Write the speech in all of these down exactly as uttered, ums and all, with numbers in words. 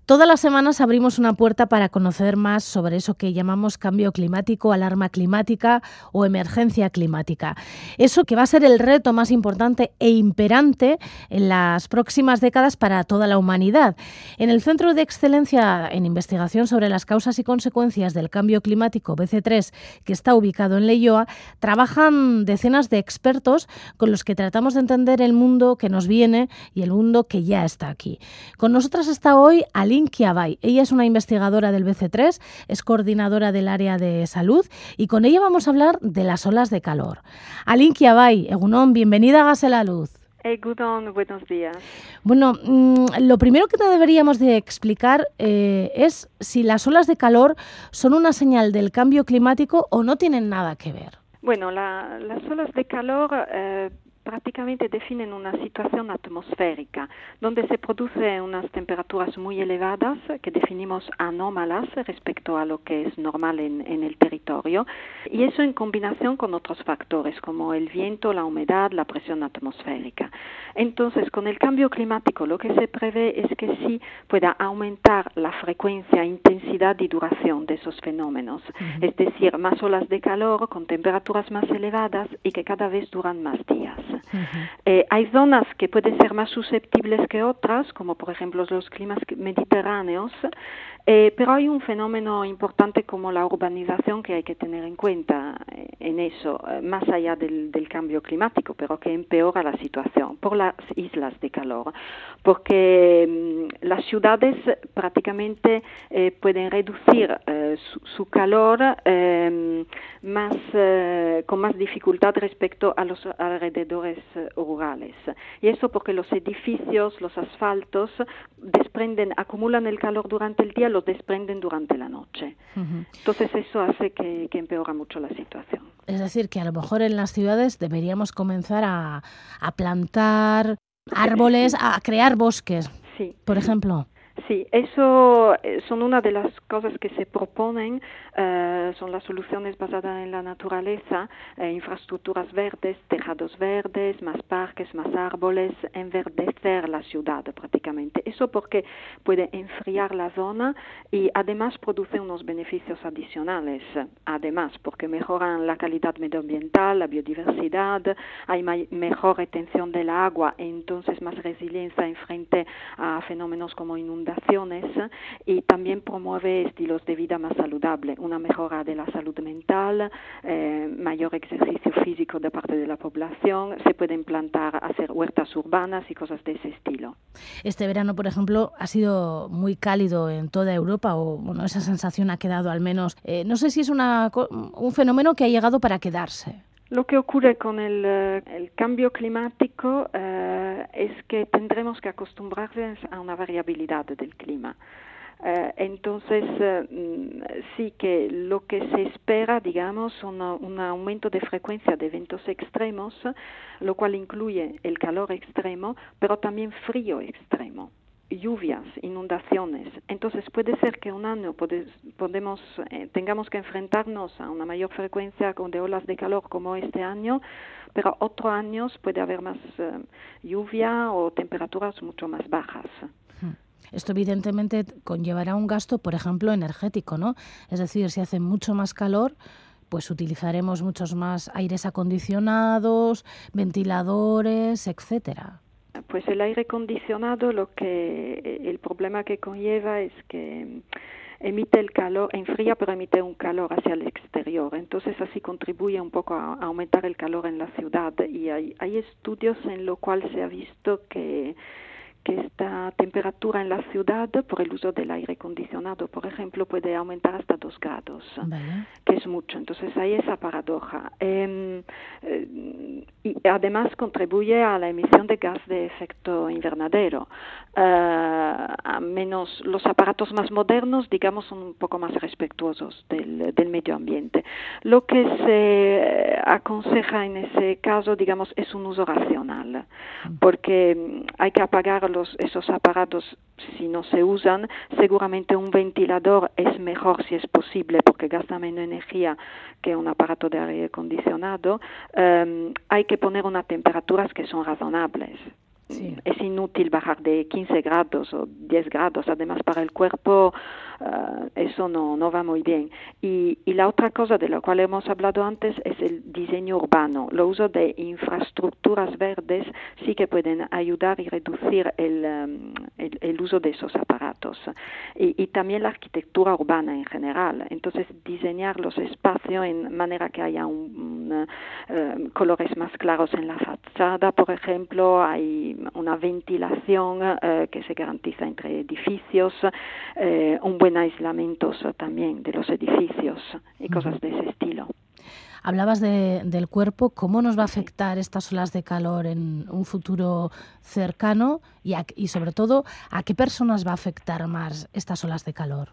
Todas las semanas abrimos una puerta para conocer más sobre eso que llamamos cambio climático, alarma climática o emergencia climática. Eso que va a ser el reto más importante e imperante en las próximas décadas para toda la humanidad. En el Centro de Excelencia en Investigación sobre las Causas y Consecuencias del Cambio Climático, B C tres, que está ubicado en Leioa, trabajan decenas de expertos con los que tratamos de entender el mundo que nos viene y el mundo que ya está aquí. Con nosotras está hoy Aline Quiabay. Ella es una investigadora del B C tres, es coordinadora del área de salud y con ella vamos a hablar de las olas de calor. Aline Quiabay, Egunon, bienvenida a Gas en la Luz. Egunon, buenos días. Bueno, mmm, lo primero que te deberíamos de explicar eh, es si las olas de calor son una señal del cambio climático o no tienen nada que ver. Bueno, la, las olas de calor eh, prácticamente definen una situación atmosférica donde se producen unas temperaturas muy elevadas que definimos anómalas respecto a lo que es normal en, en el territorio, y eso en combinación con otros factores como el viento, la humedad, la presión atmosférica. Entonces, con el cambio climático lo que se prevé es que sí pueda aumentar la frecuencia, intensidad y duración de esos fenómenos, uh-huh. Es decir, más olas de calor con temperaturas más elevadas y que cada vez duran más días. Uh-huh. Eh, hay zonas que pueden ser más susceptibles que otras, como por ejemplo los climas mediterráneos, eh, pero hay un fenómeno importante como la urbanización que hay que tener en cuenta eh, en eso, eh, más allá del, del cambio climático, pero que empeora la situación por las islas de calor, porque mm, las ciudades prácticamente eh, pueden reducir eh, su, su calor eh, más, eh, con más dificultad respecto a los alrededores rurales. Y eso porque los edificios, los asfaltos desprenden, acumulan el calor durante el día, los desprenden durante la noche. Uh-huh. Entonces eso hace que, que empeora mucho la situación. Es decir, que a lo mejor en las ciudades deberíamos comenzar a, a plantar árboles, sí. a crear bosques, sí. por ejemplo. Sí, eso son una de las cosas que se proponen, uh, son las soluciones basadas en la naturaleza, eh, infraestructuras verdes, tejados verdes, más parques, más árboles, enverdecer la ciudad prácticamente. Eso porque puede enfriar la zona y además produce unos beneficios adicionales, además porque mejoran la calidad medioambiental, la biodiversidad, hay ma- mejor retención del agua, entonces más resiliencia en frente a fenómenos como inundaciones, y también promueve estilos de vida más saludables, una mejora de la salud mental, eh, mayor ejercicio físico de parte de la población, se pueden plantar, hacer huertas urbanas y cosas de ese estilo. Este verano, por ejemplo, ha sido muy cálido en toda Europa, o bueno, esa sensación ha quedado al menos. Eh, no sé si es una, un fenómeno que ha llegado para quedarse. Lo que ocurre con el, el cambio climático eh, es que tendremos que acostumbrarnos a una variabilidad del clima. Eh, entonces, eh, sí que lo que se espera, digamos, un, un aumento de frecuencia de eventos extremos, lo cual incluye el calor extremo, pero también frío extremo, lluvias, inundaciones. Entonces puede ser que un año pode, podemos, eh, tengamos que enfrentarnos a una mayor frecuencia de olas de calor como este año, pero otros años puede haber más eh, lluvia o temperaturas mucho más bajas. Esto evidentemente conllevará un gasto, por ejemplo, energético, ¿no? Es decir, si hace mucho más calor, pues utilizaremos muchos más aires acondicionados, ventiladores, etcétera. Pues el aire acondicionado, lo que el problema que conlleva es que emite el calor, enfría pero emite un calor hacia el exterior, entonces así contribuye un poco a, a aumentar el calor en la ciudad, y hay, hay estudios en los cuales se ha visto que que esta temperatura en la ciudad, por el uso del aire acondicionado, por ejemplo, puede aumentar hasta dos grados, Vaya. que es mucho. Entonces hay esa paradoja. Eh, eh, y además contribuye a la emisión de gas de efecto invernadero. Eh, a menos los aparatos más modernos, digamos, son un poco más respetuosos del, del medio ambiente. Lo que se aconseja en ese caso, digamos, es un uso racional, porque hay que apagar los, esos aparatos si no se usan. Seguramente un ventilador es mejor si es posible porque gasta menos energía que un aparato de aire acondicionado. Um, hay que poner unas temperaturas que son razonables. Sí. Es inútil bajar de quince grados o diez grados, además para el cuerpo uh, eso no, no va muy bien. Y, y la otra cosa de la cual hemos hablado antes es el diseño urbano. El uso de infraestructuras verdes sí que pueden ayudar y reducir el, um, el, el uso de esos aparatos. Y, y también la arquitectura urbana en general. Entonces, diseñar los espacios en manera que haya un, un, uh, colores más claros en la fachada, por ejemplo, hay una ventilación eh, que se garantiza entre edificios, eh, un buen aislamiento también de los edificios y cosas de ese estilo. Hablabas de, del cuerpo, ¿cómo nos va a afectar estas olas de calor en un futuro cercano y, a, y sobre todo, a qué personas va a afectar más estas olas de calor?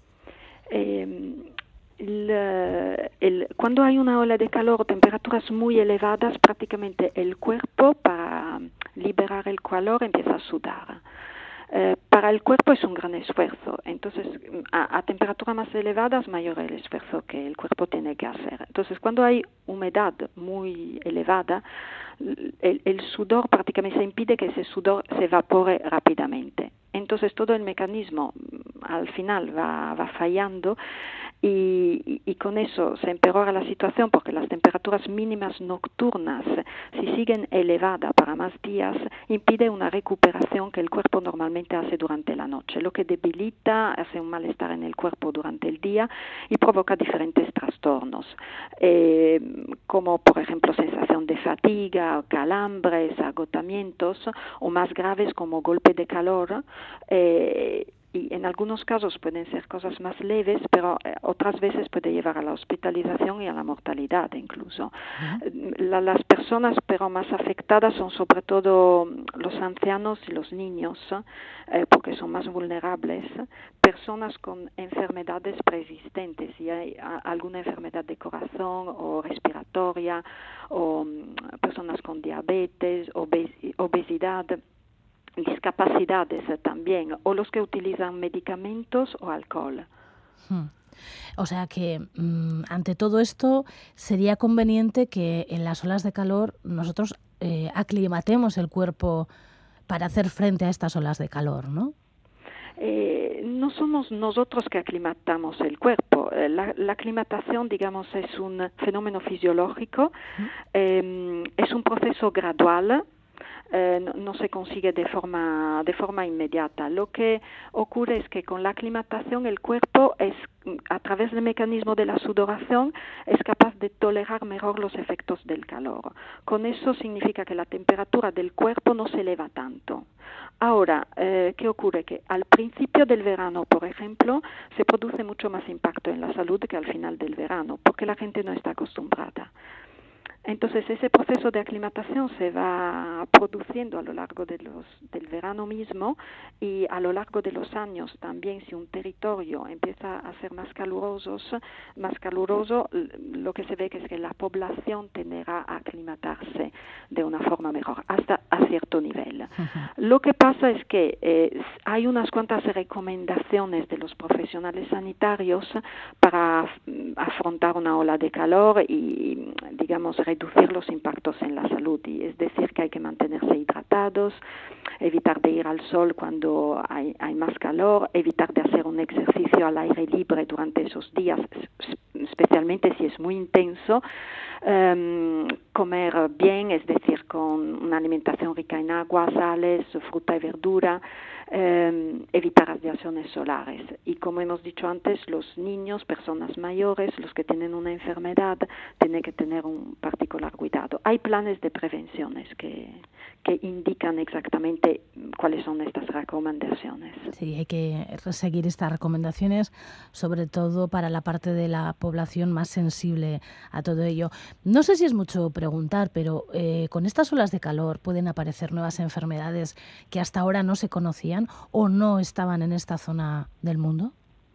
Eh, El, el, cuando hay una ola de calor, temperaturas muy elevadas, prácticamente el cuerpo para liberar el calor empieza a sudar. Eh, para el cuerpo es un gran esfuerzo, entonces a, a temperaturas más elevadas mayor el esfuerzo que el cuerpo tiene que hacer. Entonces cuando hay humedad muy elevada, el, el sudor prácticamente se impide que ese sudor se evapore rápidamente. Entonces todo el mecanismo al final va, va fallando y, y, y con eso se empeora la situación porque las temperaturas mínimas nocturnas, si siguen elevadas para más días, impide una recuperación que el cuerpo normalmente hace durante la noche, lo que debilita, hace un malestar en el cuerpo durante el día y provoca diferentes trastornos, eh, como por ejemplo sensación de fatiga, calambres, agotamientos o más graves como golpe de calor. Eh, y en algunos casos pueden ser cosas más leves, pero eh, otras veces puede llevar a la hospitalización y a la mortalidad incluso. Uh-huh. La, las personas pero más afectadas son sobre todo los ancianos y los niños, eh, porque son más vulnerables, personas con enfermedades preexistentes, si hay a, alguna enfermedad de corazón o respiratoria, o um, personas con diabetes, obes, obesidad, discapacidades también, o los que utilizan medicamentos o alcohol. Hmm. O sea que mmm, ante todo esto sería conveniente que en las olas de calor nosotros eh, aclimatemos el cuerpo para hacer frente a estas olas de calor, ¿no? Eh, no somos nosotros que aclimatamos el cuerpo. La, la aclimatación, digamos, es un fenómeno fisiológico, uh-huh. eh, es un proceso gradual. Eh, no, no se consigue de forma de forma inmediata. Lo que ocurre es que con la aclimatación el cuerpo es, a través del mecanismo de la sudoración, es capaz de tolerar mejor los efectos del calor. Con eso significa que la temperatura del cuerpo no se eleva tanto. Ahora, eh, ¿qué ocurre? Que al principio del verano, por ejemplo, se produce mucho más impacto en la salud que al final del verano, porque la gente no está acostumbrada. Entonces, ese proceso de aclimatación se va produciendo a lo largo de los, del verano mismo y a lo largo de los años también. Si un territorio empieza a ser más caluroso, más caluroso, lo que se ve que es que la población tenderá a aclimatarse de una forma mejor, hasta a cierto nivel. Uh-huh. Lo que pasa es que eh, hay unas cuantas recomendaciones de los profesionales sanitarios para afrontar una ola de calor y, digamos, reducir los impactos en la salud, y es decir que hay que mantenerse hidratados, evitar de ir al sol cuando hay, hay más calor, evitar de hacer un ejercicio al aire libre durante esos días, especialmente si es muy intenso, um, comer bien, es decir, con una alimentación rica en agua, sales, fruta y verdura, um, evitar radiaciones solares. Y como hemos dicho antes, los niños, personas mayores, los que tienen una enfermedad, tienen que tener un particular cuidado. Hay planes de prevenciones que, que indican exactamente cuáles son estas recomendaciones. Sí, hay que seguir estas recomendaciones, sobre todo para la parte de la población más sensible a todo ello. No sé si es mucho preguntar, pero eh, con estas olas de calor pueden aparecer nuevas enfermedades que hasta ahora no se conocían o no estaban en esta zona del mundo.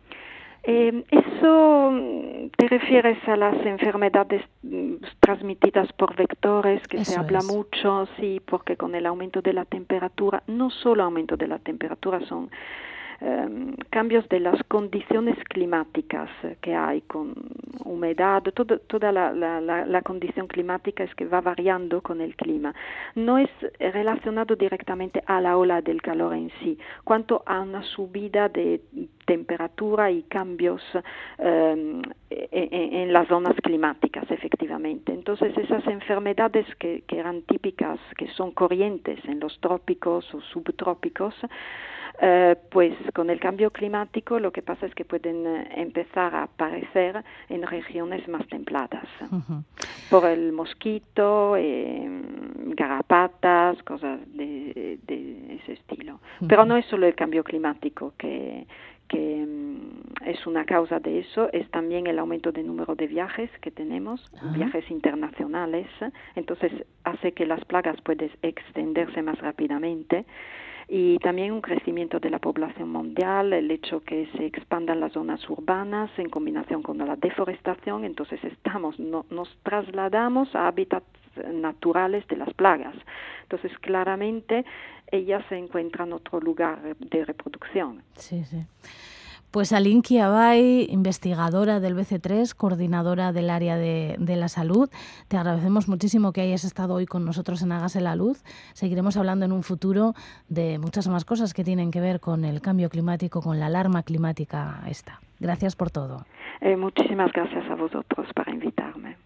Eh, eso te refieres a las enfermedades transmitidas por vectores, que eso se habla es. mucho, sí, porque con el aumento de la temperatura, no solo aumento de la temperatura, son eh, cambios de las condiciones climáticas que hay, con humedad, todo, toda la, la, la, la condición climática es que va variando con el clima. No es relacionado directamente a la ola del calor en sí, cuanto a una subida de temperatura y cambios eh, en, en las zonas climáticas, efectivamente. Entonces, esas enfermedades que, que eran típicas, que son corrientes en los trópicos o subtrópicos, eh, pues con el cambio climático lo que pasa es que pueden eh, empezar a aparecer en regiones más templadas. Uh-huh. Por el mosquito, eh, garrapatas, cosas de, de ese estilo. Uh-huh. Pero no es solo el cambio climático que que es una causa de eso, es también el aumento del número de viajes que tenemos, uh-huh. viajes internacionales, entonces hace que las plagas puedan extenderse más rápidamente, y también un crecimiento de la población mundial, el hecho que se expandan las zonas urbanas en combinación con la deforestación, entonces estamos, no, nos trasladamos a hábitats naturales de las plagas. Entonces, claramente, ellas se encuentran en otro lugar de reproducción. Sí, sí. Pues Alinki Abay, investigadora del B C tres, coordinadora del área de, de la salud, te agradecemos muchísimo que hayas estado hoy con nosotros en Hágase la Luz. Seguiremos hablando en un futuro de muchas más cosas que tienen que ver con el cambio climático, con la alarma climática esta. Gracias por todo. Eh, muchísimas gracias a vosotros por invitarme.